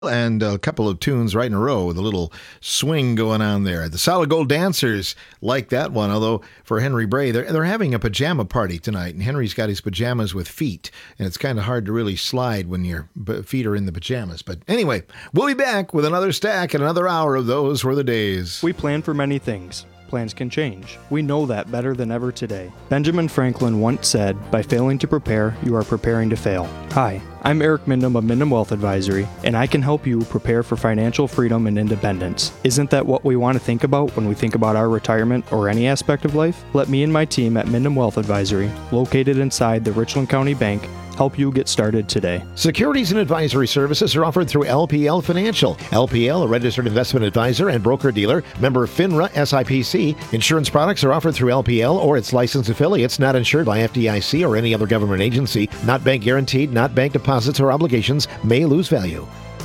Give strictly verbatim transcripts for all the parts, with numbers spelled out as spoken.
And a couple of tunes right in a row with a little swing going on there. The Solid Gold Dancers like that one, although for Henry Bray, they're, they're having a pajama party tonight, and Henry's got his pajamas with feet, and it's kind of hard to really slide when your feet are in the pajamas. But anyway, we'll be back with another stack and another hour of Those Were the Days. We plan for many things. Plans can change. We know that better than ever today. Benjamin Franklin once said, "By failing to prepare, you are preparing to fail." Hi, I'm Eric Mindham of Mindham Wealth Advisory, and I can help you prepare for financial freedom and independence. Isn't that what we want to think about when we think about our retirement or any aspect of life? Let me and my team at Mindham Wealth Advisory, located inside the Richland County Bank, help you get started today. Securities and advisory services are offered through L P L Financial. L P L, a registered investment advisor and broker-dealer, member FINRA S I P C. Insurance products are offered through L P L or its licensed affiliates, not insured by F D I C or any other government agency, not bank guaranteed, not bank deposits or obligations, may lose value.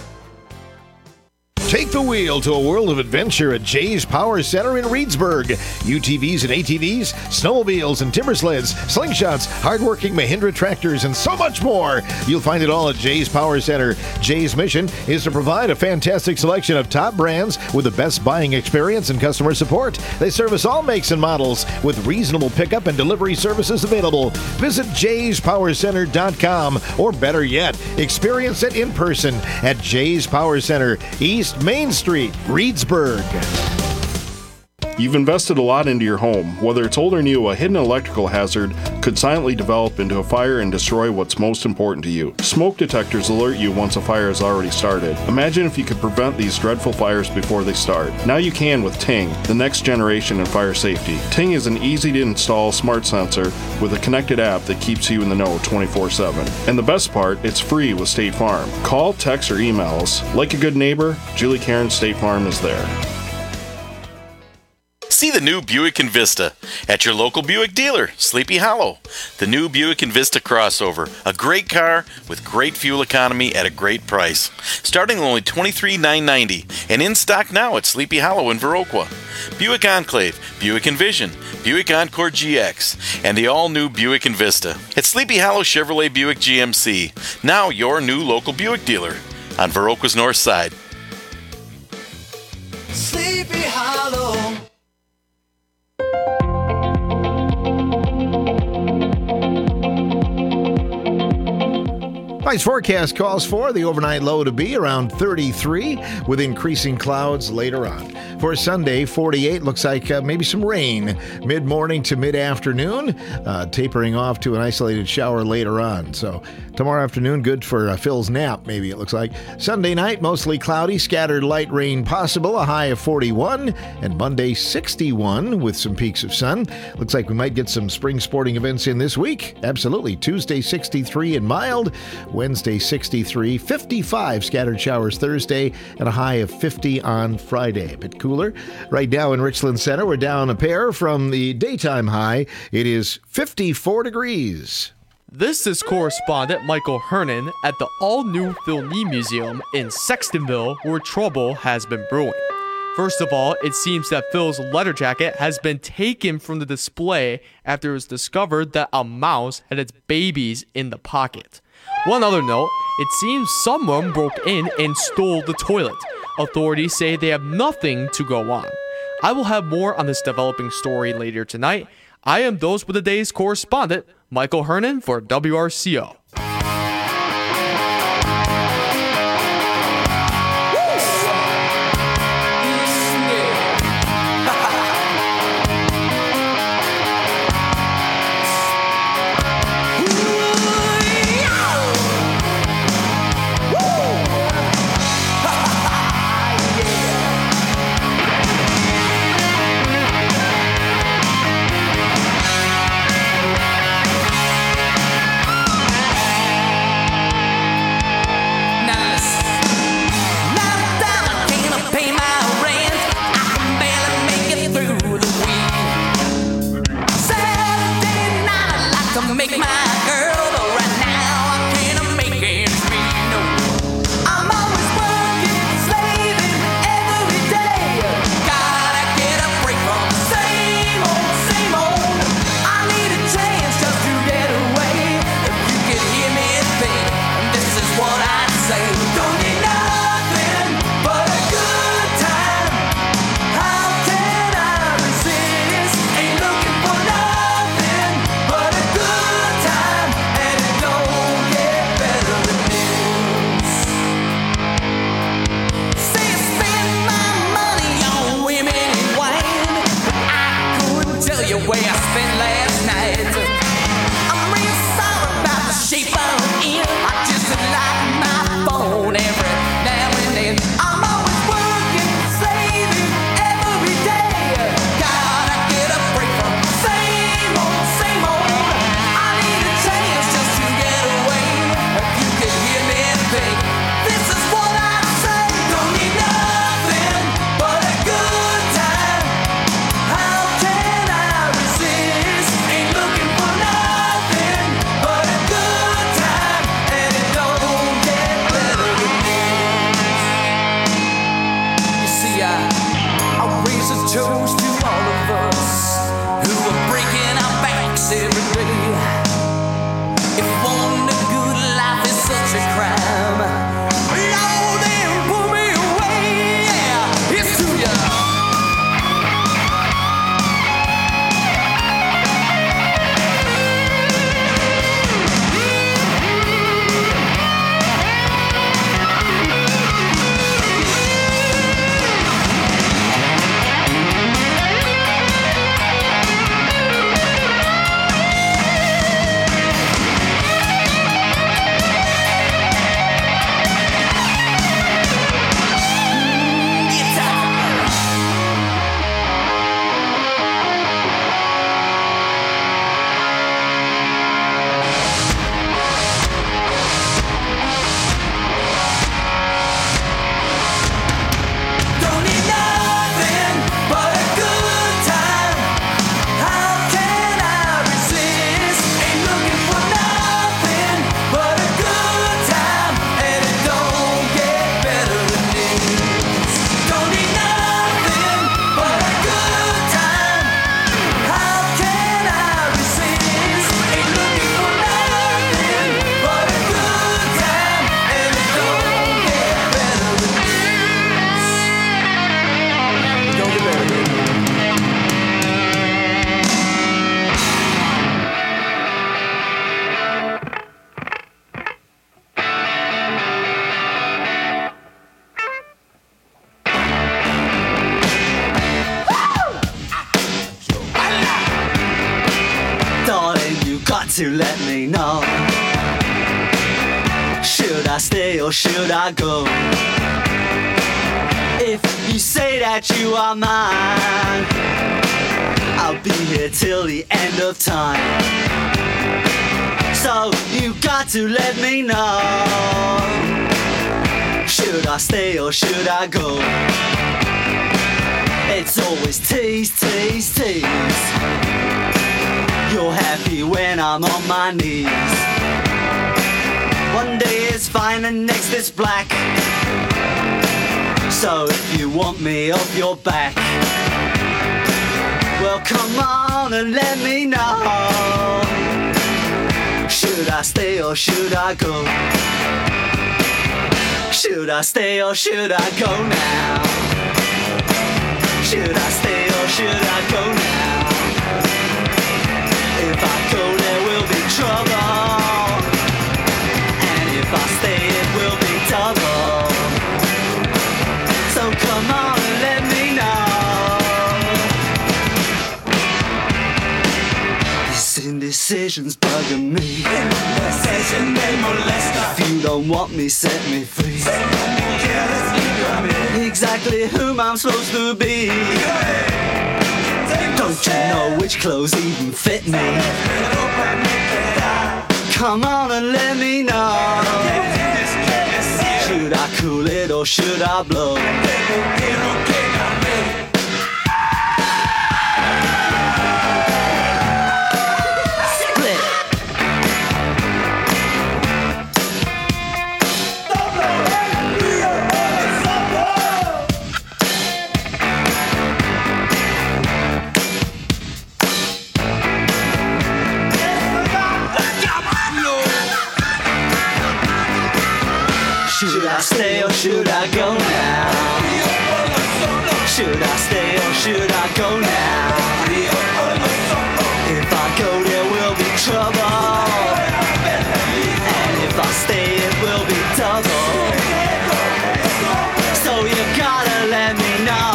Take the wheel to a world of adventure at Jay's Power Center in Reedsburg. U T Vs and A T Vs, snowmobiles and timber sleds, slingshots, hardworking Mahindra tractors, and so much more. You'll find it all at Jay's Power Center. Jay's mission is to provide a fantastic selection of top brands with the best buying experience and customer support. They service all makes and models with reasonable pickup and delivery services available. Visit jays power center dot com, or better yet, experience it in person at Jay's Power Center, East Main Street, Reedsburg. You've invested a lot into your home. Whether it's old or new, a hidden electrical hazard could silently develop into a fire and destroy what's most important to you. Smoke detectors alert you once a fire has already started. Imagine if you could prevent these dreadful fires before they start. Now you can with Ting, the next generation in fire safety. Ting is an easy-to-install smart sensor with a connected app that keeps you in the know twenty-four seven. And the best part, it's free with State Farm. Call, text, or email us. Like a good neighbor, Julie Cairns State Farm is there. See the new Buick Envista at your local Buick dealer, Sleepy Hollow. The new Buick Envista crossover, a great car with great fuel economy at a great price. Starting at only twenty-three thousand nine hundred ninety dollars and in stock now at Sleepy Hollow in Viroqua. Buick Enclave, Buick Envision, Buick Encore G X, and the all-new Buick Envista. At Sleepy Hollow Chevrolet Buick G M C, now your new local Buick dealer on Viroqua's north side. Sleepy Hollow. Tonight's forecast calls for the overnight low to be around thirty-three with increasing clouds later on. For Sunday, forty-eight, looks like uh, maybe some rain mid-morning to mid-afternoon, uh, tapering off to an isolated shower later on. So tomorrow afternoon, good for uh, Phil's nap, maybe it looks like. Sunday night, mostly cloudy, scattered light rain possible, a high of forty-one, and Monday, sixty-one with some peaks of sun. Looks like we might get some spring sporting events in this week. Absolutely. Tuesday, sixty-three and mild. Wednesday, sixty-three, fifty-five scattered showers Thursday, and a high of fifty on Friday. A bit cooler. Right now in Richland Center, we're down a pair from the daytime high. It is fifty-four degrees. This is correspondent Michael Hernan at the all-new Phil Neame Museum in Sextonville, where trouble has been brewing. First of all, it seems that Phil's letter jacket has been taken from the display after it was discovered that a mouse had its babies in the pocket. One other note, it seems someone broke in and stole the toilet. Authorities say they have nothing to go on. I will have more on this developing story later tonight. I am Those Were the Days correspondent, Michael Hernan for W R C O. to let me know. Should I stay or should I go? If you say that you are mine, I'll be here till the end of time. So you got to let me know. Should I stay or should I go? It's always tease, tease, tease. You're happy when I'm on my knees. One day it's fine and next it's black. So if you want me off your back, well come on and let me know. Should I stay or should I go? Should I stay or should I go now? Should I stay or should I go now? If I go there will be trouble, and if I stay it will be double. So come on and let me know. This indecision's bugging me. Indecision, they molest us. If you don't want me, set me free. Exactly whom I'm supposed to be. Don't you know which clothes even fit me? Come on and let me know. Should I cool it or should I blow? Should I stay or should I go now? Should I stay or should I go now? If I go there will be trouble, and if I stay it will be double. So you gotta let me know.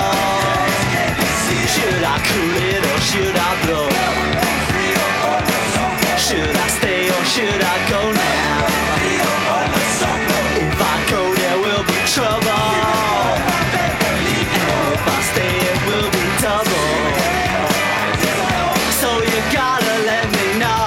Should I cool it or should I blow? Should I stay or should I go now? If I go there will be trouble, and if I stay it will be double. So you gotta let me know.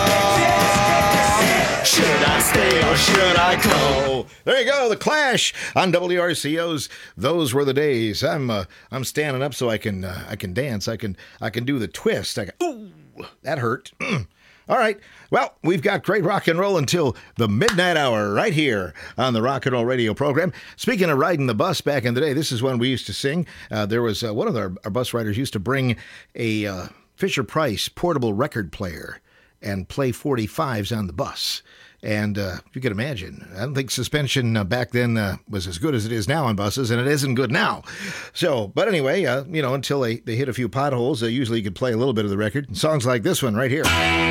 Should I stay or should I go? There you go, The Clash on W R C O's Those Were the Days. I'm uh, I'm standing up so I can uh, I can dance. I can I can do the twist. I can, ooh, that hurt. All right. Well, we've got great rock and roll until the midnight hour right here on the Rock and Roll Radio program. Speaking of riding the bus back in the day, this is one we used to sing. Uh, there was uh, one of our, our bus riders used to bring a uh, Fisher-Price portable record player and play forty-fives on the bus. And uh, you can imagine, I don't think suspension uh, back then uh, was as good as it is now on buses, and it isn't good now. So, but anyway, uh, you know, until they, they hit a few potholes, they usually could play a little bit of the record. Songs like this one right here.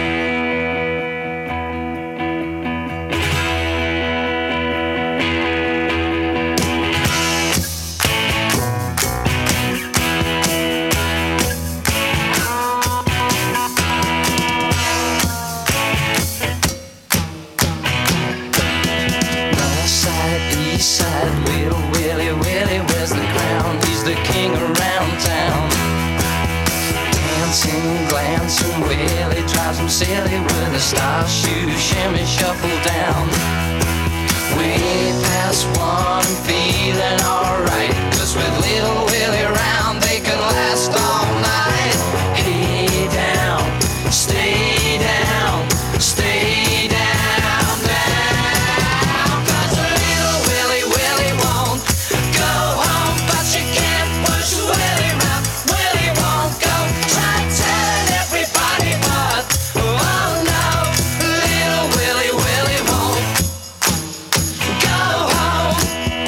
Silly with a star shoe, shimmy, shuffle down. Way past one, feeling alright. Cause with little Willie around, they can last all night. Hey down, stay down, stay down, down. Cause little Willie, Willie won't go home, but you can't push Willie round. Willie won't go, try telling everybody what. Oh no, little Willie, Willie won't go home.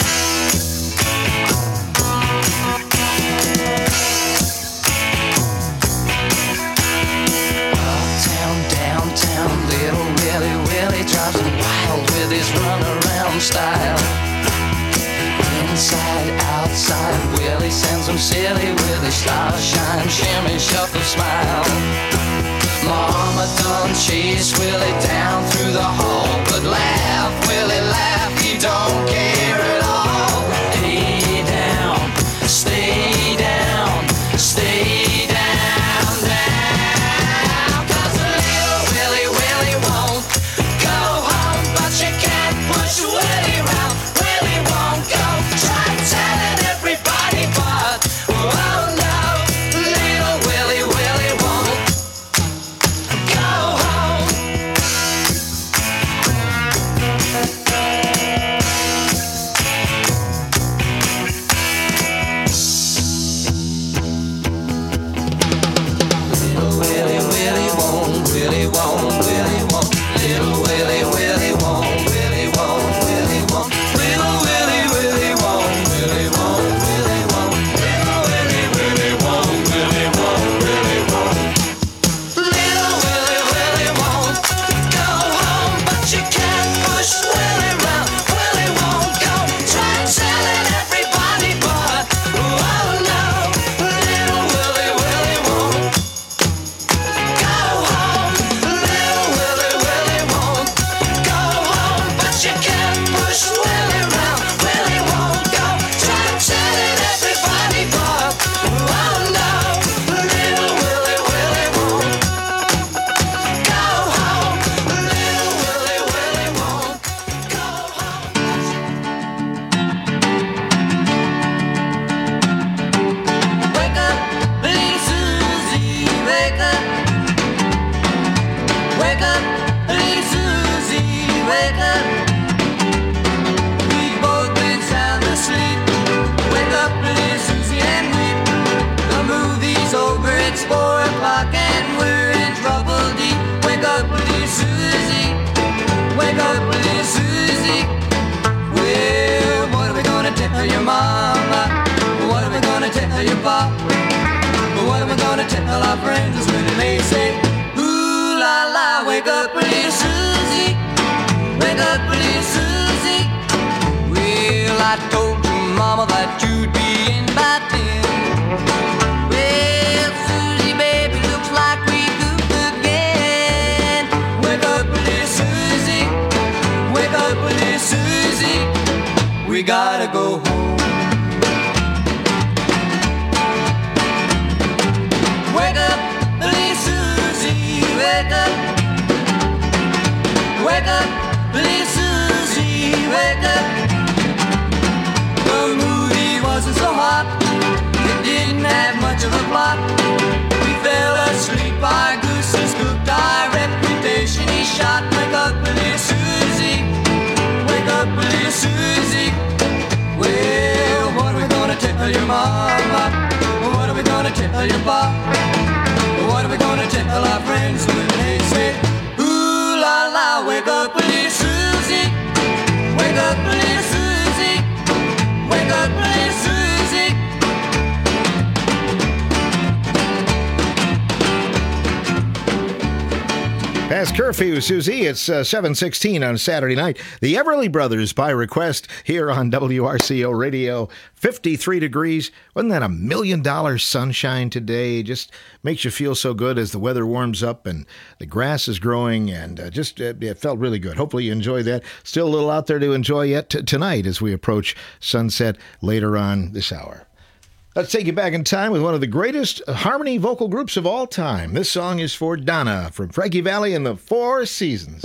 Uptown, downtown, little Willie, Willie drives him wild with his runaround style. Inside, outside, Willie sends him silly with his star shine, shimmy, shuffle, smile. Mama done chase Willie down through the hall, but laugh, Willie, laugh, he don't care at all. Hey down, stay down, stay down, down. 'Cause little Willie, Willie won't go home, but you can't push Willie round. Willie won't go, try telling everybody, but oh no, little Willie, Willie won't go home. Little Willie, Willie won't, Willie won't, Willie won't. Little Willie, Willie won't, Willie won't, Willie won't. Little Willie, Willie won't, Willie won't, Willie won't. Little Willie, Willie won't, Willie won't, Willie won't. Little Willie, Willie won't go home, but you can't push Willie round. Willie won't go, try telling everybody, but oh no, little Willie, Willie won't go home. Little Willie, Willie won't go home, but you can't push Willie round. Willie won't go, try telling everybody, but oh no, little Willie, Willie won't go home. Little Willie, Willie won't go home. Wake up, little Susie, wake up. Wake up, little Susie, wake up. We've both been sound asleep. Wake up, little Susie, and weep. The movie's over, it's four o'clock, and we're in trouble deep. Wake up, little Susie. Wake up, little Susie. Well, what are we gonna tell your mama? What are we gonna tell your papa? What am I gonna tell our friends when they say, ooh la la, wake up, little Susie, wake up, little Susie. Well, I told your mama that you'd be in by ten. Well, Susie, baby, looks like we goofed again. Wake up, little Susie, wake up, little Susie. We gotta go home. Wake up, little Susie, wake up. Wake up, little Susie, wake up. The movie wasn't so hot, it didn't have much of a plot. We fell asleep, our goose is cooked, our reputation is shot. Wake up, little Susie, wake up, little Susie. Well, what are we gonna tell your mama? What are we gonna tell your papa? What are we gonna tell our friends when they say, ooh la la, wake up, little Susie, wake up, little Susie, wake up, little Susie. Past curfew, Susie. It's uh, seven sixteen on Saturday night. The Everly Brothers by request here on W R C O Radio. fifty-three degrees. Wasn't that a million dollar sunshine today? Just makes you feel so good as the weather warms up and the grass is growing, and uh, just uh, it felt really good. Hopefully you enjoy that. Still a little out there to enjoy yet t- tonight as we approach sunset later on this hour. Let's take you back in time with one of the greatest harmony vocal groups of all time. This song is for Donna from Frankie Valli and the Four Seasons.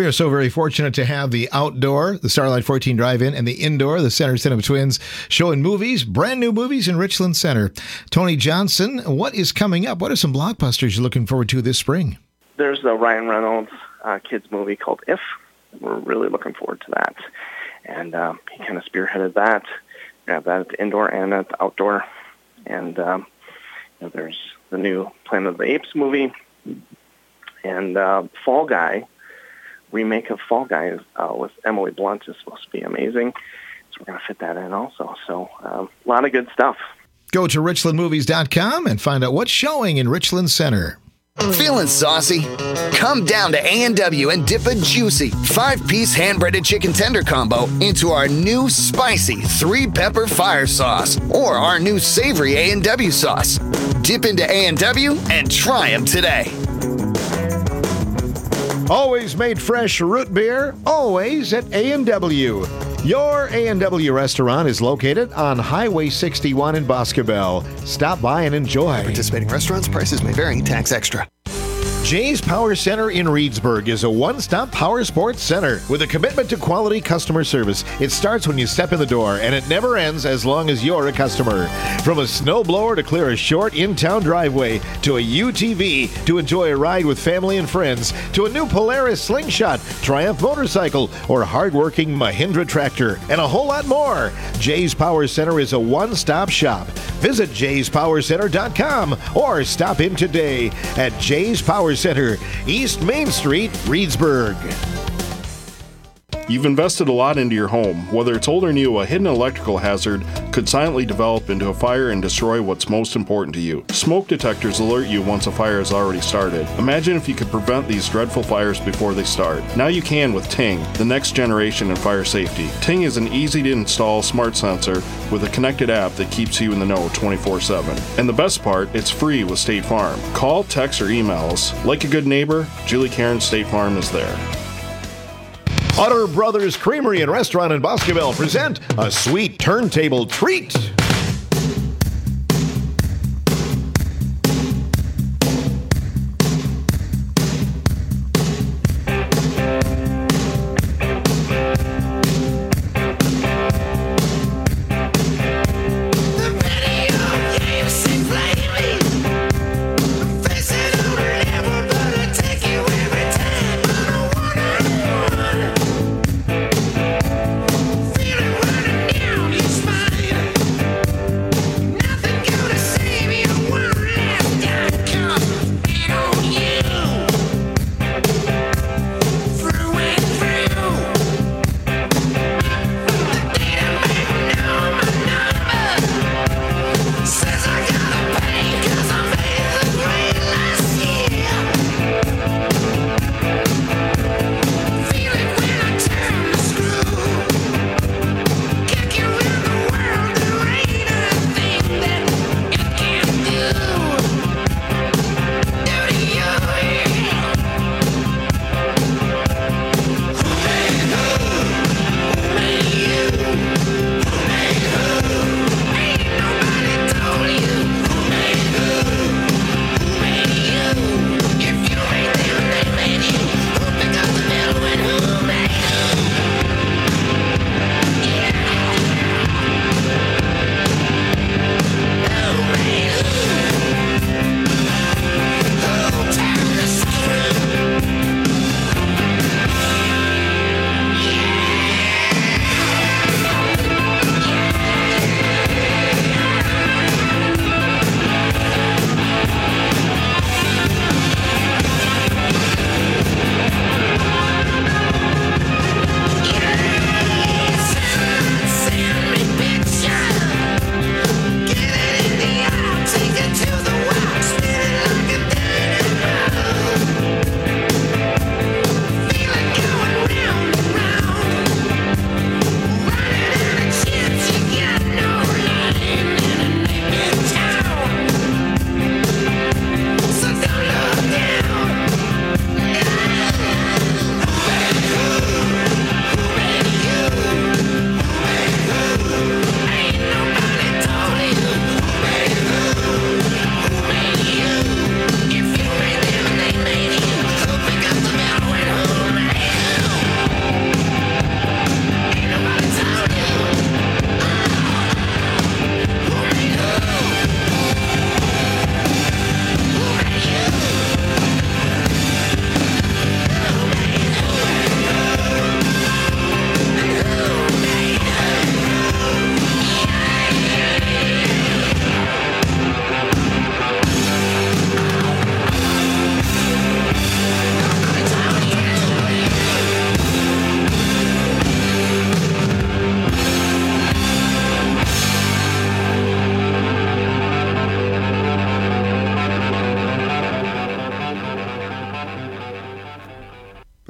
are so very fortunate to have the outdoor, the Starlight fourteen Drive-In, and the indoor, the Center Cinema Twins, showing movies, brand new movies in Richland Center. Tony Johnson, what is coming up? What are some blockbusters you're looking forward to this spring? There's the Ryan Reynolds uh, kids movie called If. We're really looking forward to that. And uh, he kind of spearheaded that. We have that at the indoor and at the outdoor. And um, you know, there's the new Planet of the Apes movie. And uh, Fall Guy, remake of Fall Guy uh, with Emily Blunt is supposed to be amazing. So we're going to fit that in also. So um, a lot of good stuff. Go to richland movies dot com and find out what's showing in Richland Center. Feeling saucy? Come down to A and W and dip a juicy five-piece hand-breaded chicken tender combo into our new spicy three-pepper fire sauce or our new savory A and W sauce. Dip into A and W and try them today. Always made fresh root beer, always at A and W. Your A and W restaurant is located on Highway sixty-one in Boscobel. Stop by and enjoy. Participating restaurants, prices may vary, tax extra. Jay's Power Center in Reedsburg is a one-stop power sports center with a commitment to quality customer service. It starts when you step in the door, and it never ends as long as you're a customer. From a snowblower to clear a short in-town driveway, to a U T V to enjoy a ride with family and friends, to a new Polaris Slingshot, Triumph motorcycle, or hard-working Mahindra tractor, and a whole lot more. Jay's Power Center is a one-stop shop. Visit jays power center dot com or stop in today at Jay's Power Center, East Main Street, Reedsburg. You've invested a lot into your home. Whether it's old or new, a hidden electrical hazard could silently develop into a fire and destroy what's most important to you. Smoke detectors alert you once a fire has already started. Imagine if you could prevent these dreadful fires before they start. Now you can with Ting, the next generation in fire safety. Ting is an easy-to-install smart sensor with a connected app that keeps you in the know twenty-four seven. And the best part, it's free with State Farm. Call, text, or email us. Like a good neighbor, Julie Cairns State Farm is there. Utter Brothers Creamery and Restaurant in Boscobel present a sweet turntable treat.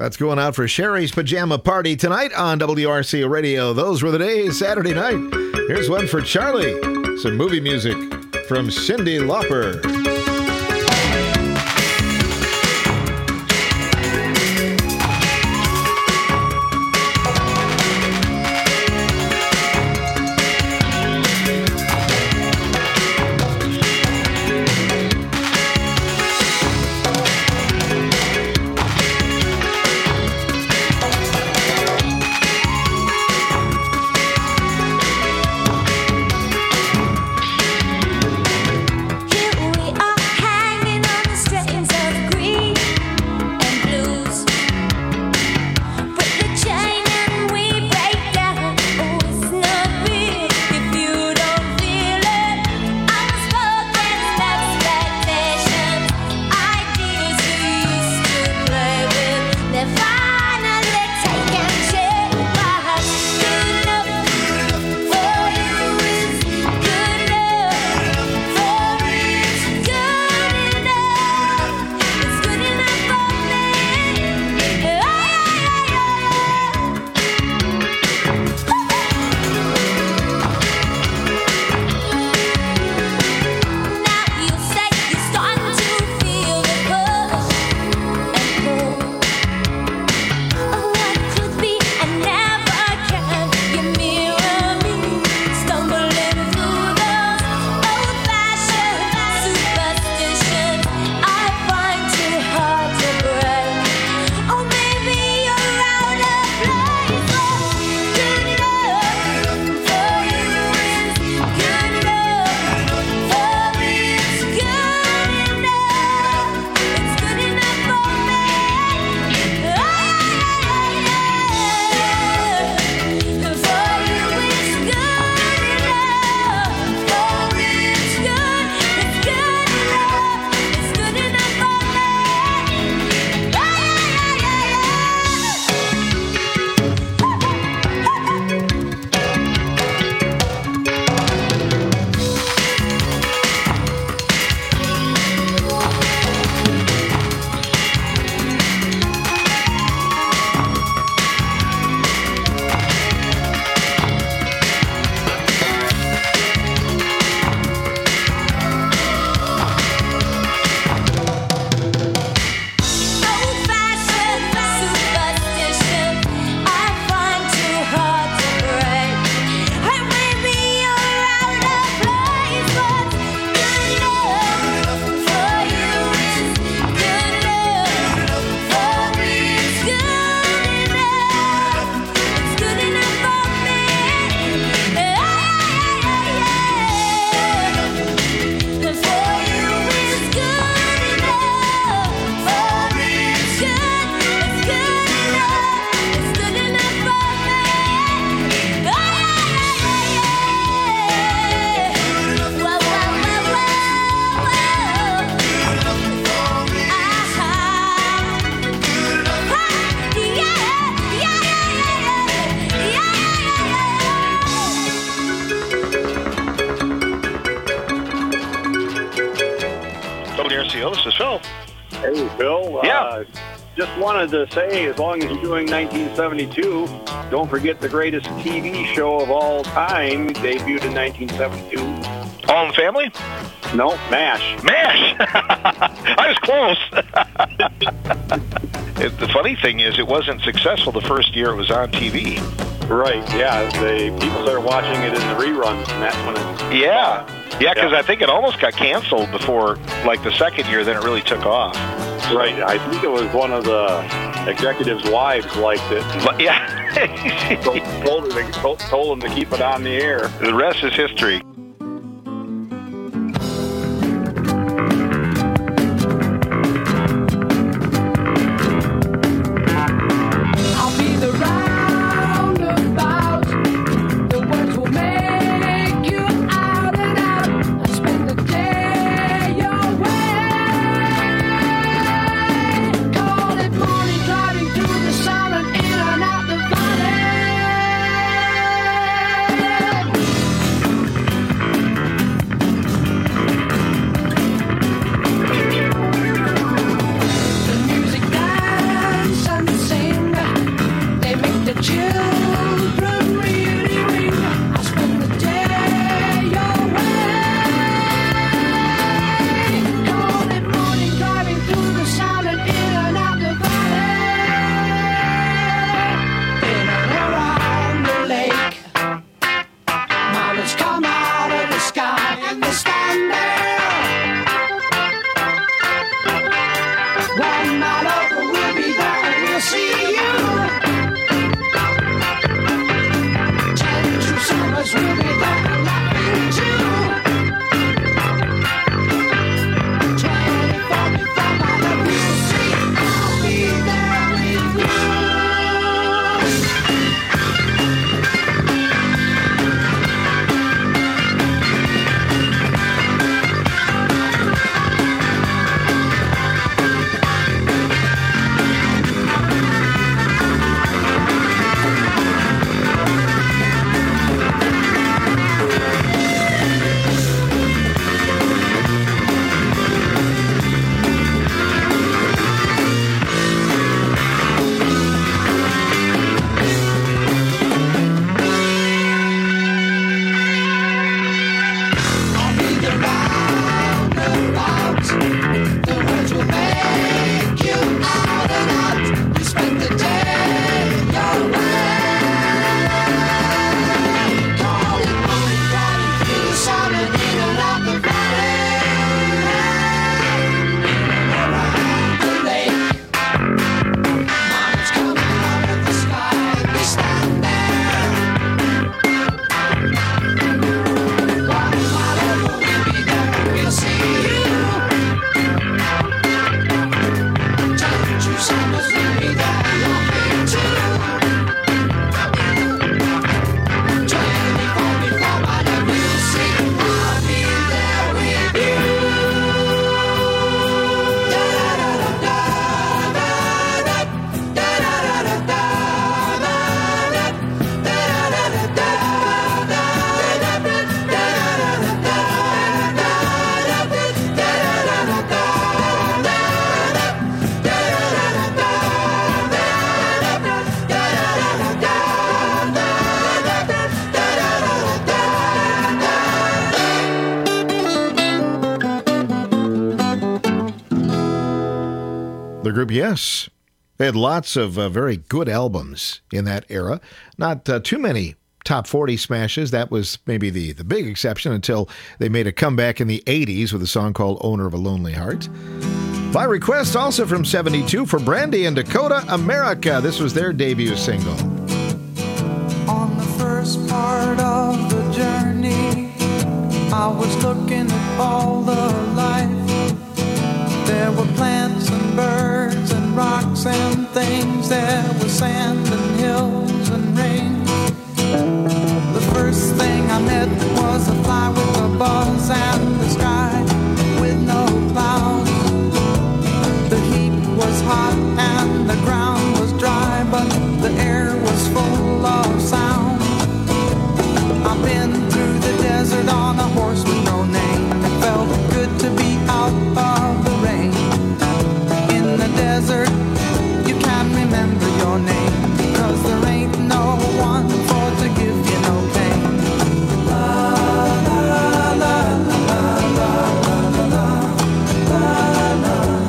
That's going out for Sherry's Pajama Party tonight on W R C Radio. Those were the days, Saturday night. Here's one for Charlie. Some movie music from Cyndi Lauper. This is Phil. Hey, Phil. Yeah. Uh, just wanted to say, as long as you're doing nineteen seventy-two, don't forget the greatest T V show of all time debuted in nineteen seventy-two. All in the Family? No, MASH. MASH! I was close. It, the funny thing is, it wasn't successful the first year it was on T V. Right, yeah. They, people started watching it in the reruns, and that's when it... Yeah. Yeah, because Yeah. I think it almost got canceled before, like, the second year, then it really took off. Right, I think it was one of the executives' wives liked it. But, yeah. So told, her to, told, told them to keep it on the air. The rest is history. I'll be the roundabout. The words will make you out and out. I spend the day your way. Call it morning, driving through the sun and in and out the valley. The group Yes. They had lots of uh, very good albums in that era. Not uh, too many top forty smashes. That was maybe the, the big exception until they made a comeback in the eighties with a song called Owner of a Lonely Heart. By request also from seventy-two for Brandy and Dakota America. This was their debut single. On the first part of the journey, I was looking at all the life. There were plants and birds and rocks and things. There was sand and hills and rain. The first thing I met was a fly with a buzz and the sky with no clouds. The heat was hot and the ground was dry, but the air was full of sound. I've been through the desert on a horse with no name. It felt good to be out of the rain. In the desert, you can't remember your name, because there ain't no one for to give you no pain. La la la la la la la la la.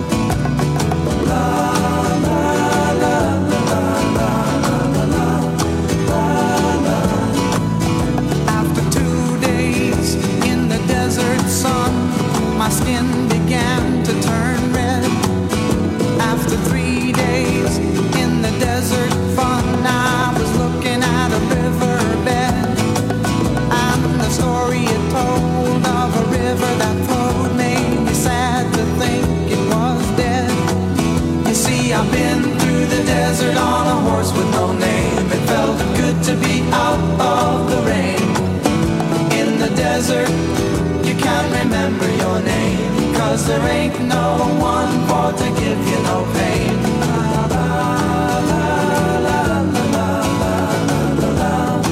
My skin began to turn red. After three days in the desert fun, I was looking at a riverbed, and the story it told of a river that flowed made me sad to think it was dead. You see, I've been through the desert on a horse with no name. It felt good to be out of the rain. In the desert, you can't remember your name, 'cause there ain't no one for to give you no pain. La, la, la, la, la, la, la, la, la,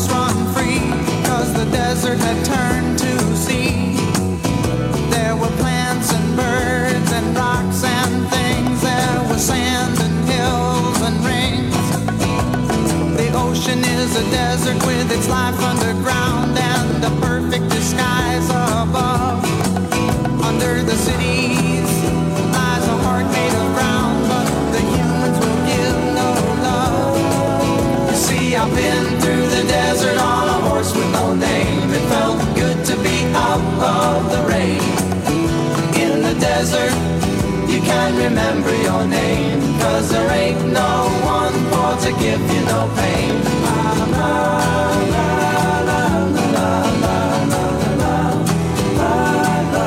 horse run free, 'cause the desert had turned to sea. There were plants and birds and rocks and things. There was sand and hills and rings. The ocean is a desert with its life underground and a perfect disguise above. Under the cities lies a heart made of brown, but the humans will give no love. You see, I've been through the desert on a horse with no name. It felt good to be out of the rain. In the desert, you can't remember your name, 'cause there ain't no one for to give you no pain. La, la, la, la, la, la, la, la, la, la, la.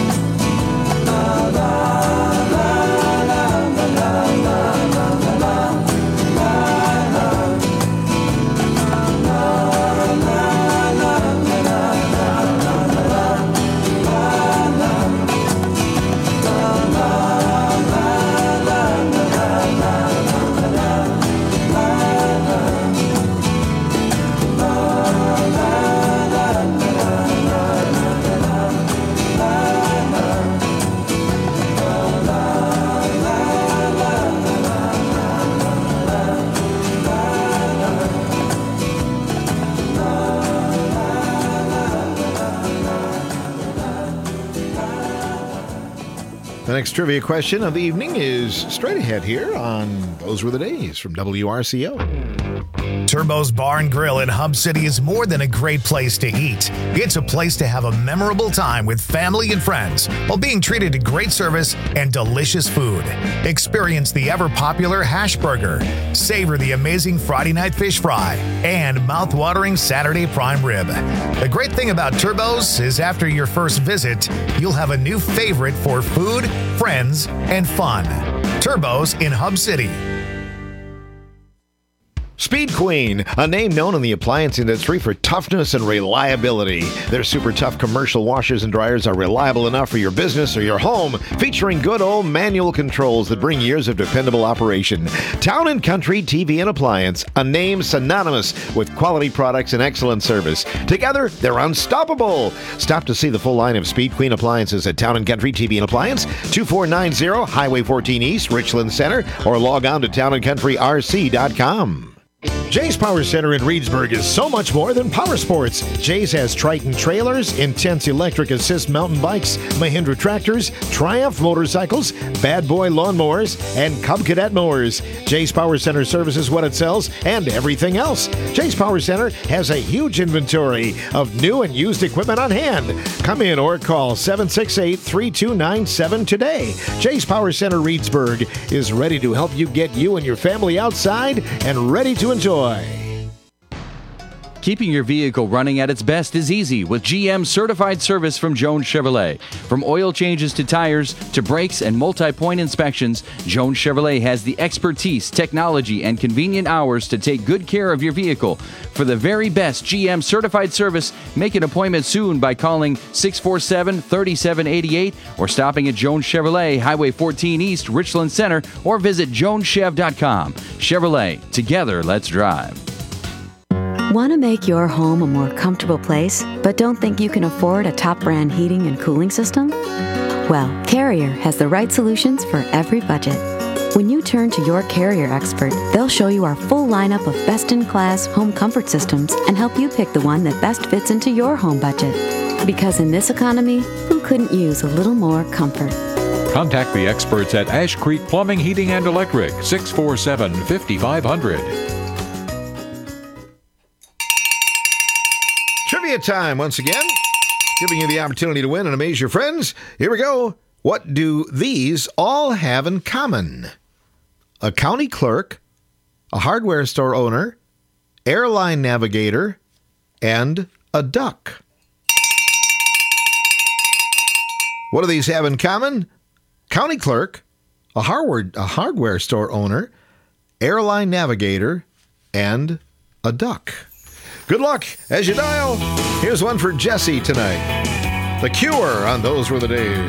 The next trivia question of the evening is straight ahead here on Those Were the Days from W R C O. Turbo's Bar and Grill in Hub City is more than a great place to eat. It's a place to have a memorable time with family and friends while being treated to great service and delicious food. Experience the ever-popular hash burger, savor the amazing Friday night fish fry, and mouth-watering Saturday prime rib. The great thing about Turbo's is after your first visit, you'll have a new favorite for food, friends, and fun. Turbo's in Hub City. Speed Queen, a name known in the appliance industry for toughness and reliability. Their super tough commercial washers and dryers are reliable enough for your business or your home, featuring good old manual controls that bring years of dependable operation. Town and Country T V and Appliance, a name synonymous with quality products and excellent service. Together, they're unstoppable. Stop to see the full line of Speed Queen appliances at Town and Country T V and Appliance, two four nine zero Highway fourteen East, Richland Center, or log on to town and country r c dot com. Jay's Power Center in Reedsburg is so much more than power sports. Jay's has Triton trailers, Intense electric assist mountain bikes, Mahindra tractors, Triumph motorcycles, Bad Boy lawnmowers, and Cub Cadet mowers. Jay's Power Center services what it sells and everything else. Jay's Power Center has a huge inventory of new and used equipment on hand. Come in or call seven six eight, three two nine seven today. Jay's Power Center Reedsburg is ready to help you get you and your family outside and ready to enjoy. Keeping your vehicle running at its best is easy with G M certified service from Jones Chevrolet. From oil changes to tires to brakes and multi-point inspections, Jones Chevrolet has the expertise, technology, and convenient hours to take good care of your vehicle. For the very best G M certified service, make an appointment soon by calling six four seven, three seven eight eight or stopping at Jones Chevrolet, Highway fourteen East, Richland Center, or visit jones chev dot com. Chevrolet, together let's drive. Want to make your home a more comfortable place, but don't think you can afford a top brand heating and cooling system? Well, Carrier has the right solutions for every budget. When you turn to your Carrier expert, they'll show you our full lineup of best-in-class home comfort systems and help you pick the one that best fits into your home budget. Because in this economy, who couldn't use a little more comfort? Contact the experts at Ash Creek Plumbing, Heating, and Electric, six four seven, five five zero zero. Trivia time once again, giving you the opportunity to win and amaze your friends. Here we go. What do these all have in common? A county clerk, a hardware store owner, airline navigator, and a duck. What do these have in common? County clerk, a hardware, a hardware store owner, airline navigator, and a duck. Good luck as you dial. Here's one for Jesse tonight. The Cure on Those Were the Days.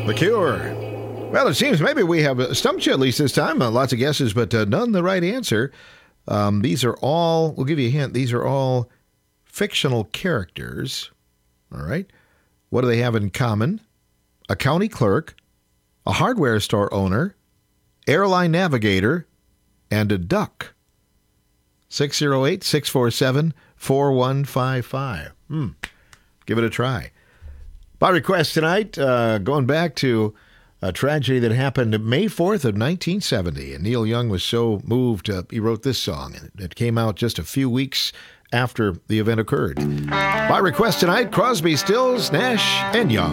The Cure. Well, it seems maybe we have stumped you at least this time. Uh, lots of guesses, but uh, none the right answer. Um, these are all, we'll give you a hint, these are all fictional characters. All right. What do they have in common? A county clerk, a hardware store owner, airline navigator, and a duck. six oh eight, six four seven, four one five five. Hmm. Give it a try. By request tonight, uh, going back to a tragedy that happened May fourth of nineteen seventy. And Neil Young was so moved, uh, he wrote this song. And it came out just a few weeks after the event occurred. By request tonight, Crosby, Stills, Nash, and Young.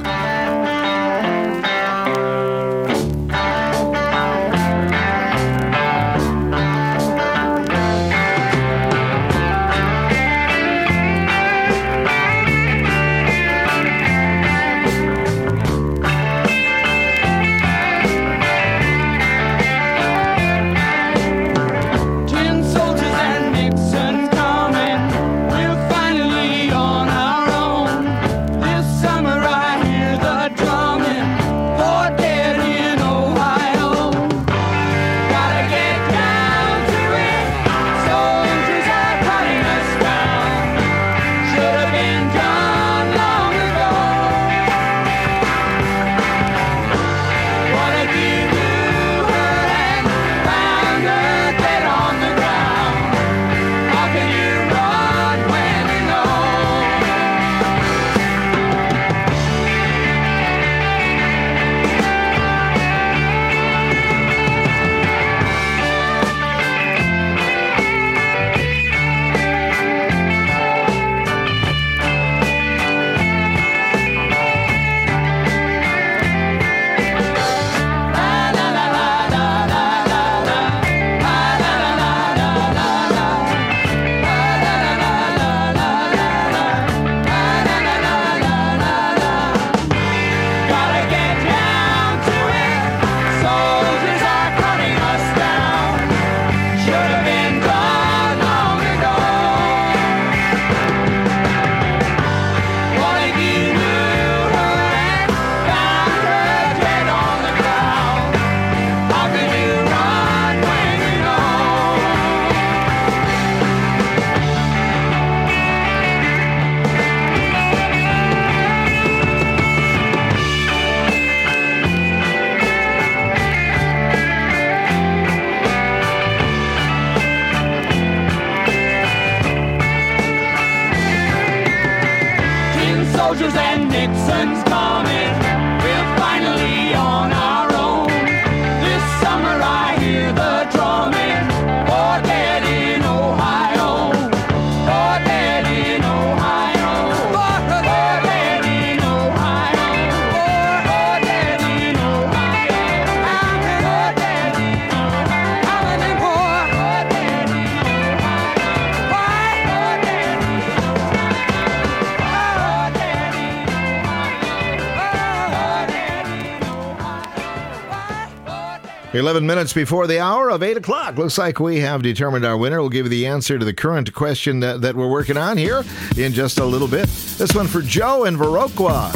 eleven minutes before the hour of eight o'clock. Looks like we have determined our winner. We'll give you the answer to the current question that, that we're working on here in just a little bit. This one for Joe in Viroqua.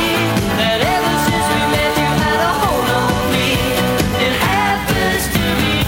That ever since we met, you had a hold on me. It happens to be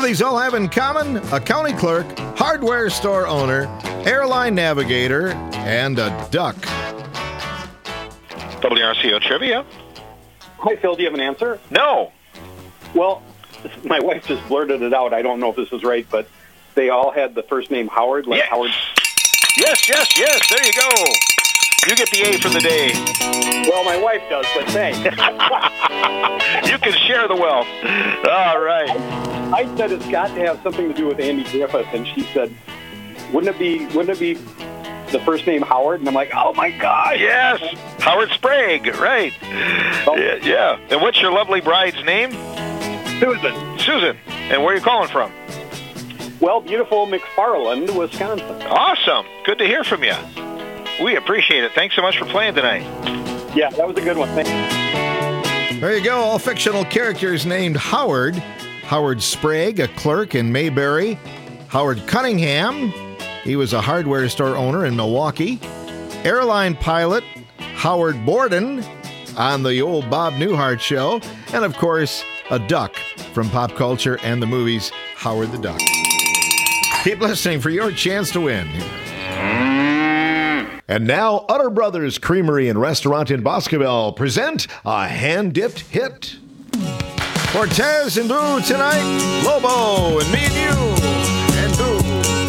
these all have in common? A county clerk, hardware store owner, airline navigator, and a duck. W R C O Trivia. Hi, Phil. Do you have an answer? No. Well, my wife just blurted it out. I don't know if this is right, but they all had the first name Howard, like Yes. Howard. Yes, yes, yes. There you go. You get the A for the day. Well, my wife does, but thanks. You can share the wealth. All right. I, I said it's got to have something to do with Andy Griffith, and she said, "Wouldn't it be? Wouldn't it be the first name Howard?" And I'm like, "Oh my God!" Yes, Howard Sprague. Right. Yeah, yeah. And what's your lovely bride's name? Susan. Susan. And where are you calling from? Well, beautiful McFarland, Wisconsin. Awesome. Good to hear from you. We appreciate it. Thanks so much for playing tonight. Yeah, that was a good one. Thanks. There you go. All fictional characters named Howard. Howard Sprague, a clerk in Mayberry. Howard Cunningham. He was a hardware store owner in Milwaukee. Airline pilot Howard Borden on the old Bob Newhart show. And, of course, a duck from pop culture and the movies Howard the Duck. Keep listening for your chance to win. And now, Utter Brothers Creamery and Restaurant in Boscobel present a hand-dipped hit. Cortez and Boo tonight, Lobo and me and you, and Boo.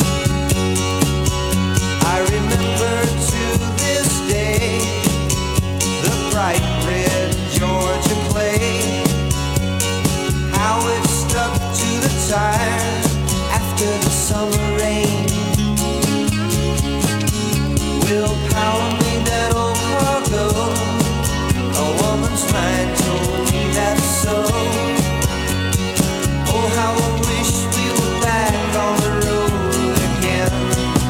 I remember to this day the bright red Georgia clay, how it stuck to the tires after the summer rain. Willpower made that old cargo. A woman's mind told me that's so. Oh, how I wish we were back on the road again.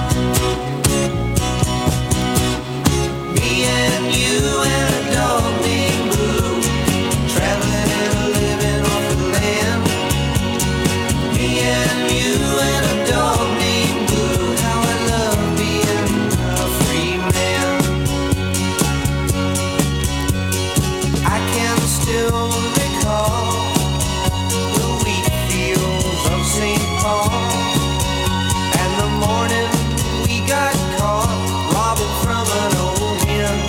Me and you and a dog named Blue, traveling and living off the land. Me and you and a dog named Blue, how I love being a free man. I can still recall the wheat fields of Saint Paul, and the morning we got caught robbing from an old hen.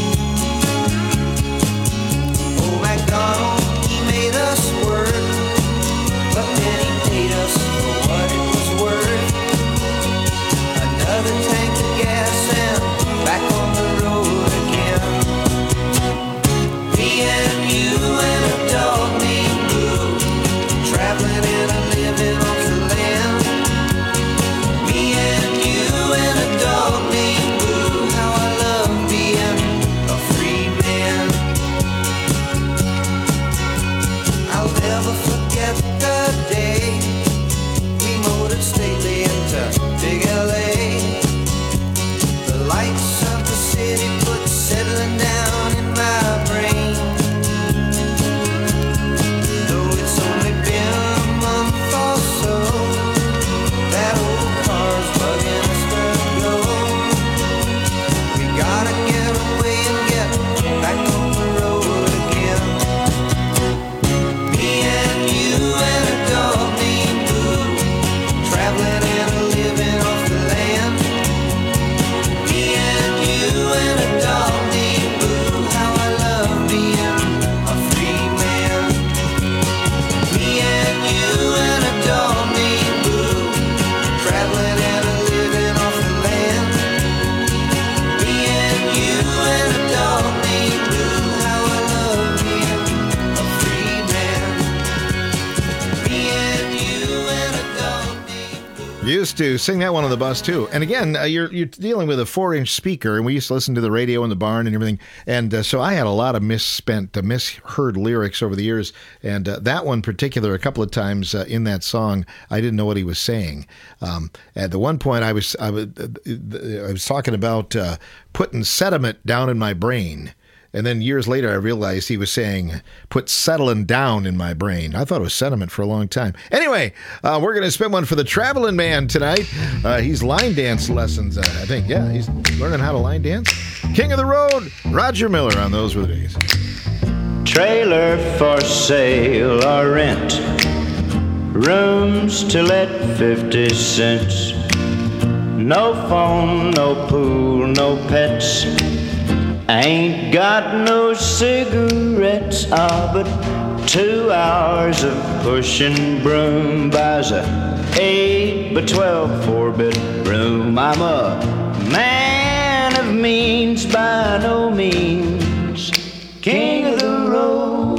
Old MacDonald, he made us work, but then he paid us for what it was worth. Another tank of gas and back on the road again. Me and you and a dog named Blue, traveling and a living off the land. Me and you and a dog named Blue, how I love being a free man. I'll never forget the day we motored stately into Big L A. The lights of the city put settling down in my brain. Though it's only been a month or so, that old car's bugging us to go. We gotta get away and get back on the road again. Me and you and a dog named Blue, traveling and a living off the land. Me and you and a dog named Blue, how I love being a free man. Me and you and a dog named Blue, traveling and a living off the land. Me and you and a dog named Blue, how I love being a free man. Me and you and a dog named Blue. Used to sing that one on the bus too. And again, uh, you're you're dealing with a four-inch speaker, and we used to listen to the radio in the barn and everything. And uh, so I had a lot of misspent, uh, misheard lyrics over the years. And uh, that one particular, a couple of times uh, in that song, I didn't know what he was saying. Um, at the one point, I was I was, uh, I was talking about uh, putting sediment down in my brain. And then years later, I realized he was saying, put settling down in my brain. I thought it was sediment for a long time. Anyway, uh, we're going to spin one for the traveling man tonight. Uh, he's line dance lessons, uh, I think. Yeah, he's learning how to line dance. King of the road, Roger Miller on Those Were the Days. Trailer for sale or rent. Rooms to let fifty cents. No phone, no pool, no pets. Ain't got no cigarettes. Ah, but two hours of pushing broom buys a eight by twelve four-bedroom. I'm a man of means by no means, king of the road.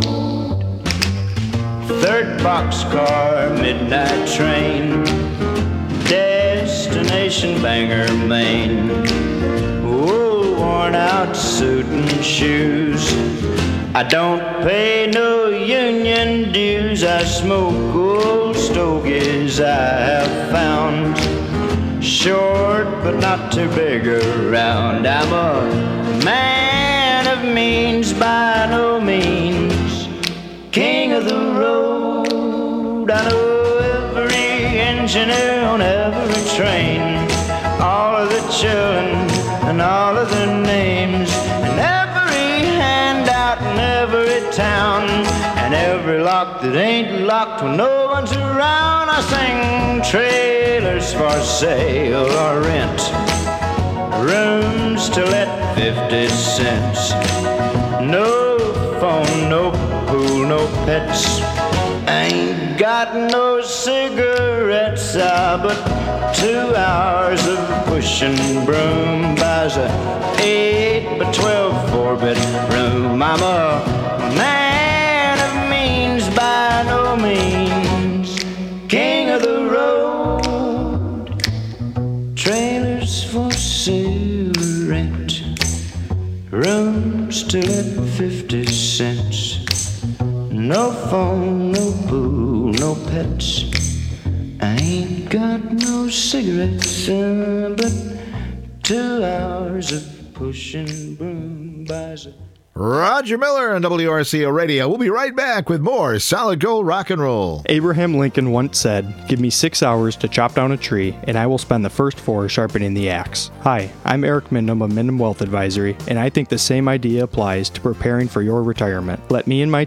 Third boxcar, midnight train, destination Bangor, Maine. Whoa, worn out suit and shoes. I don't pay no union dues. I smoke old stogies I have found, short but not too big around. I'm a man of means by no means, king of the road. I know every engineer on every train, all of the children and all of their names, and every handout in every town, and every lock that ain't locked when no one's around. I sing trailers for sale or rent, rooms to let fifty cents. No phone, no pool, no pets. Ain't got no cigarettes, ah, but two hours of pushing broom buys a eight by twelve four-bedroom. I'm a man of means by no means, king of the road. Trailers for sale, rent, rooms to let fifty cents. No phone, no pool, no pets. I ain't got no cigarettes, uh, but two hours of pushing broom buys a... Roger Miller on W R C O Radio. We'll be right back with more Solid Gold Rock and Roll. Abraham Lincoln once said, "Give me six hours to chop down a tree, and I will spend the first four sharpening the axe." Hi, I'm Eric Mindham of Mindham Wealth Advisory, and I think the same idea applies to preparing for your retirement. Let me and my